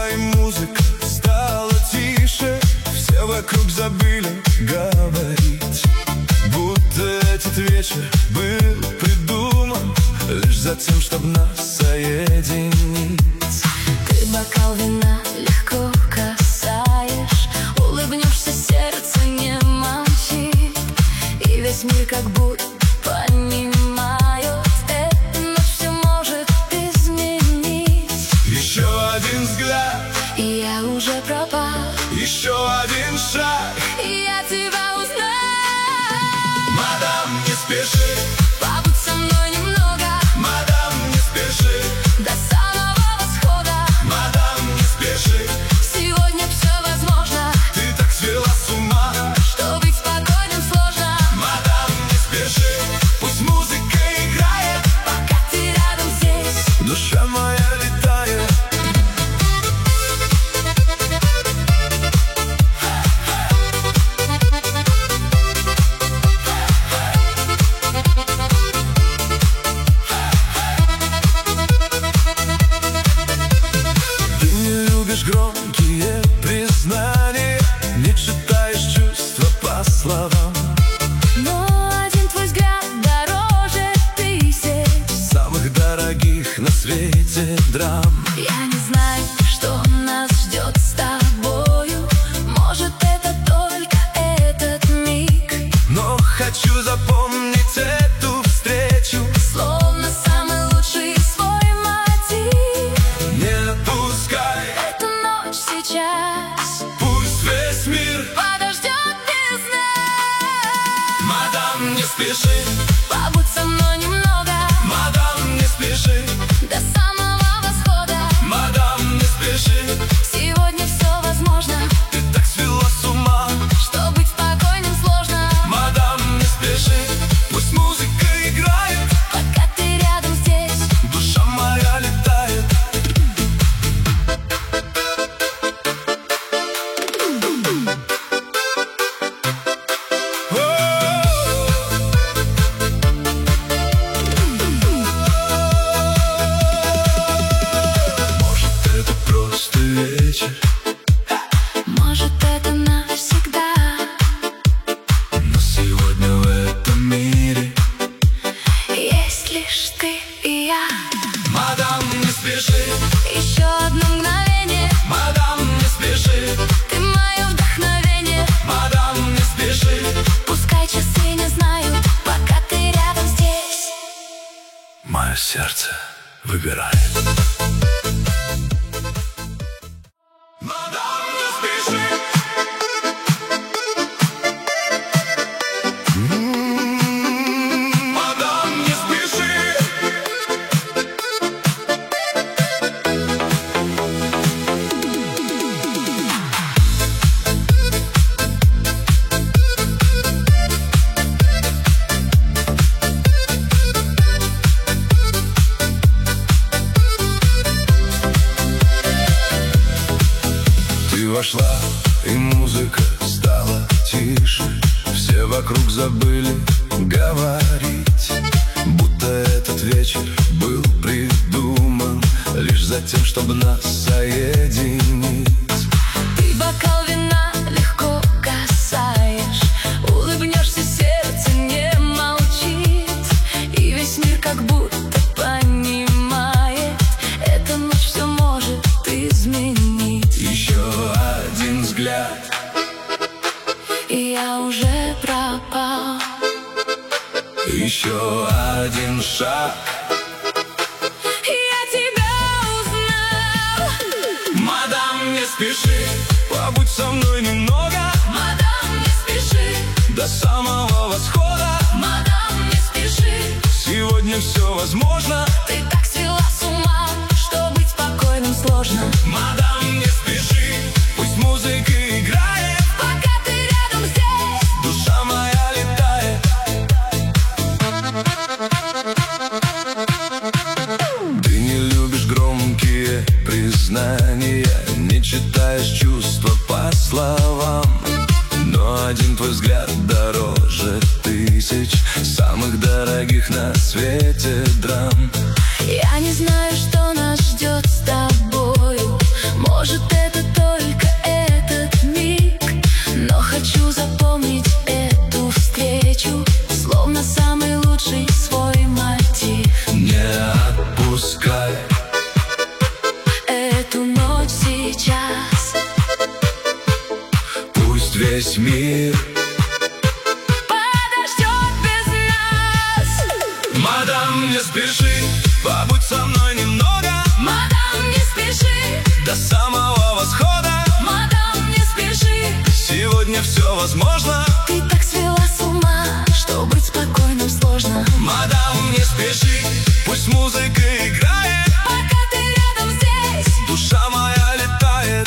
ушла и музыка стала тише. Все вокруг забыли говорить, будто этот вечер был придуман лишь за тем, чтобы нас соединить. Ты бокал вина легко касаешь, улыбнешься, сердце не молчит, и весь мир как будто понимает, эта ночь все может изменить. Еще один взгляд, и я уже пропал. еще один шаг, И я тебя узнаю. мадам, не спеши, Побудь со мной немного, мадам, не спеши, до самого восхода. мадам, не спеши. Сегодня все возможно, Ты так свела с ума, что быть спокойным сложно. мадам, не спеши. Пусть музыка играет, Пока ты рядом здесь, душа моя летает. Ты не любишь громкие признания, не читаешь чувства по словам. но один твой взгляд дороже тысяч. Самых дорогих на свете драм. Я не знаю, что нас ждет с тобою. Может, это только этот миг, Но хочу запомнить эту встречу. словно самый лучший свой мотив. Не отпускай, Эта ночь сейчас пусть весь мир. подождет без нас. Мадам, не спеши, Побудь со мной немного, мадам, не спеши, до самого восхода. мадам, не спеши. Сегодня все возможно, Ты так свела с ума, что быть спокойным сложно. мадам, не спеши. Пусть музыка играет, Пока ты рядом здесь, душа моя летает. Может, это просто вечер, может, это навсегда. но сегодня в этом мире. Есть лишь ты и я. Мадам, не спеши, Еще одно мгновение, мадам, не спеши, ты мое вдохновение. мадам, не спеши. Пускай часы не знают, пока ты рядом здесь. Мое сердце выбирает. Мадам, не спеши. Мадам, не спеши. Ты вошла, и музыка стала тише. Все вокруг забыли говорить, будто этот вечер был придуман лишь за тем, чтобы нас соединить. Ты бокал вина легко касаешь, улыбнешься, сердце не молчит, и весь мир как будто понимает, эта ночь все может изменить. Еще один взгляд, И я уже пропал. еще один шаг, Я тебя узнал. мадам, не спеши, побудь со мной немного, Мадам, не спеши, до самого восхода. мадам, не спеши. Сегодня все возможно, Ты так свела с ума, что быть спокойным сложно. мадам, не спеши. Пусть музыка играет, Пока ты рядом здесь, душа моя летает. Ты не любишь громкие признания, не читаешь чувства по словам, но один твой взгляд дороже тысяч самых дорогих на свете драм. я не знаю, что нас ждет с тобою. Может, сейчас. Пусть весь мир подождет без нас. Мадам, не спеши, побудь со мной немного. Мадам, не спеши, до самого восхода. мадам, не спеши. Сегодня все возможно. Ты так свела с ума, что быть спокойным сложно. Мадам, не спеши, пусть музыка играет, Пока ты рядом здесь, душа моя летает.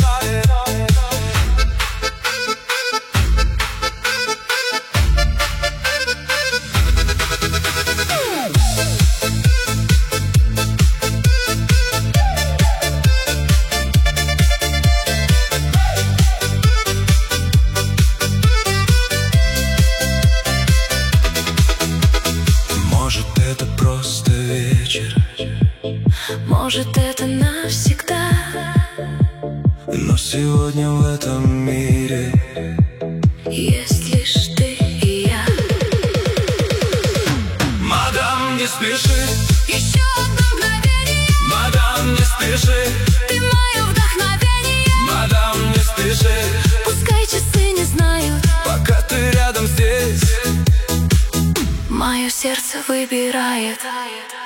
Может, это просто вечер, может, это навсегда. но сегодня в этом мире Есть лишь ты и я. Мадам, не спеши, Еще одно мгновение, мадам, не спеши, ты мое вдохновение. мадам, не спеши, Пускай часы не знают, пока ты рядом здесь. мое сердце выбирает.